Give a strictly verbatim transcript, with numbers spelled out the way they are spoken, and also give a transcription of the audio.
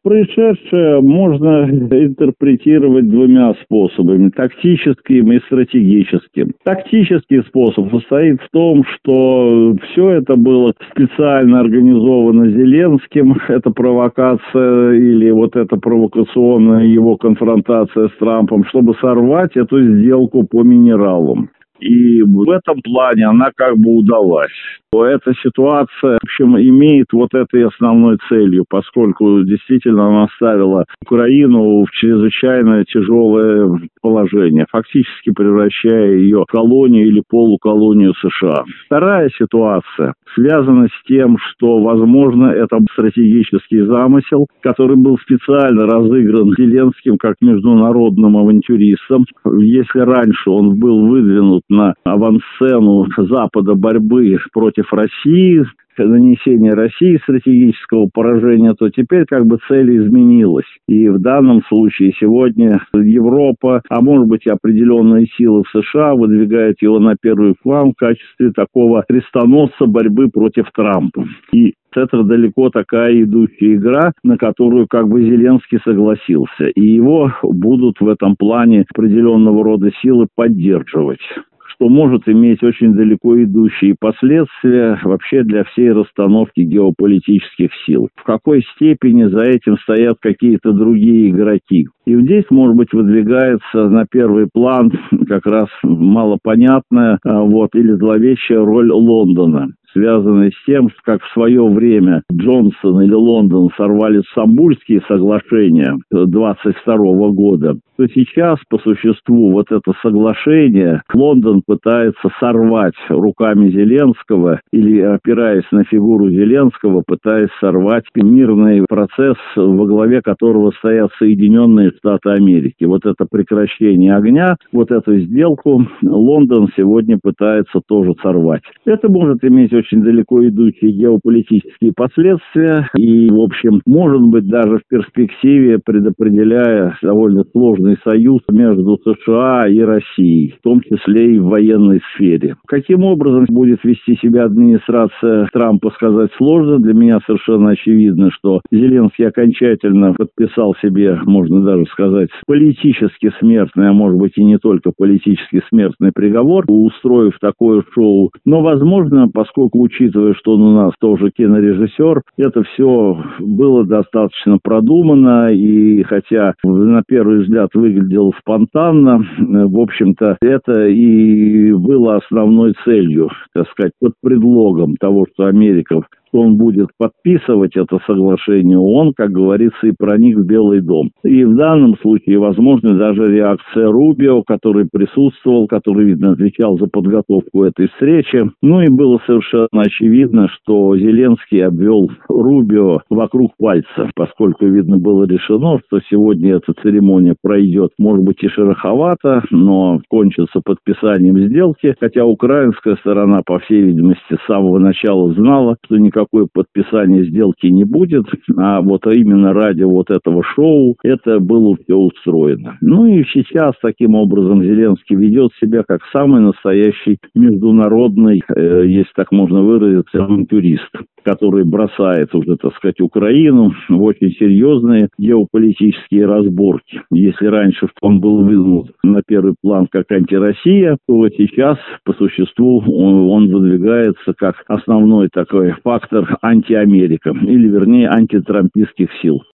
Происшедшее можно интерпретировать двумя способами – тактическим и стратегическим. Тактический способ состоит в том, что все это было специально организовано Зеленским, это провокация или вот эта провокационная его конфронтация с Трампом, чтобы сорвать эту сделку по минералам. И в этом плане она как бы удалась. Эта ситуация, в общем, имеет вот этой основной целью, поскольку действительно она ставила Украину в чрезвычайно тяжелое положение, фактически превращая ее в колонию или полуколонию США. Вторая ситуация связана с тем, что, возможно, это стратегический замысел, который был специально разыгран Зеленским как международным авантюристом. Если раньше он был выдвинут на авансцену Запада борьбы против России, нанесения России стратегического поражения, то теперь как бы цель изменилась. И в данном случае сегодня Европа, а может быть и определенные силы в США выдвигают его на первый план в качестве такого крестоносца борьбы против Трампа. И это далеко такая идущая игра, на которую как бы Зеленский согласился. И его будут в этом плане определенного рода силы поддерживать, что может иметь очень далеко идущие последствия вообще для всей расстановки геополитических сил. В какой степени за этим стоят какие-то другие игроки. И здесь, может быть, выдвигается на первый план как раз малопонятная вот, или зловещая роль Лондона, связанные с тем, что как в свое время Джонсон или Лондон сорвали Стамбульские соглашения двадцать второго года, то сейчас, по существу, вот это соглашение Лондон пытается сорвать руками Зеленского или, опираясь на фигуру Зеленского, пытаясь сорвать мирный процесс, во главе которого стоят Соединенные Штаты Америки. Вот это прекращение огня, вот эту сделку Лондон сегодня пытается тоже сорвать. Это может иметь очень далеко идущие геополитические последствия и, в общем, может быть, даже в перспективе предопределяя довольно сложный союз между США и Россией, в том числе и в военной сфере. Каким образом будет вести себя администрация Трампа, сказать сложно. Для меня совершенно очевидно, что Зеленский окончательно подписал себе, можно даже сказать, политически смертный, а может быть и не только политически смертный приговор, устроив такое шоу. Но, возможно, поскольку, учитывая, что он у нас тоже кинорежиссер, это все было достаточно продумано, и хотя на первый взгляд выглядело спонтанно, в общем-то, это и было основной целью, так сказать, под предлогом того, что Америка, что он будет подписывать это соглашение, он, как говорится, и проник в Белый дом. И в данном случае, возможно, даже реакция Рубио, который присутствовал, который, видно, отвечал за подготовку этой встречи. Ну и было совершенно очевидно, что Зеленский обвел Рубио вокруг пальца, поскольку, видно, было решено, что сегодня эта церемония пройдет, может быть, и шероховато, но кончится подписанием сделки, хотя украинская сторона, по всей видимости, с самого начала знала, что никакого Никакое подписание сделки не будет, а вот именно ради вот этого шоу это было все устроено. Ну и сейчас таким образом Зеленский ведет себя как самый настоящий международный, э, если так можно выразиться, авантюрист, который бросает уже, так сказать, Украину в очень серьезные геополитические разборки. Если раньше он был выдвинут на первый план как антироссия, то сейчас по существу он, он выдвигается как основной такой фактор антиамерика, или вернее антитрампистских сил.